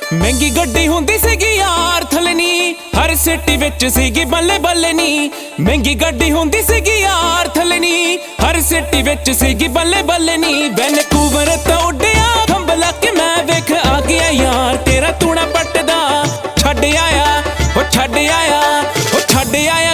महंगी गड्डी हुंदी सीगी यार थले नी, हर सिटी विच सीगी बल्ले बल्ले नी। महंगी गड्डी हुंदी सीगी यार थले नी, हर सिटी विच सीगी बल्ले बल्ले नी। वैनकूवर तो उड्डिया खंबला के मैं वेख आ गया यार, तेरा तूना पटदा छड्ड आया, ओ छड्ड आया, ओ छड्ड आया।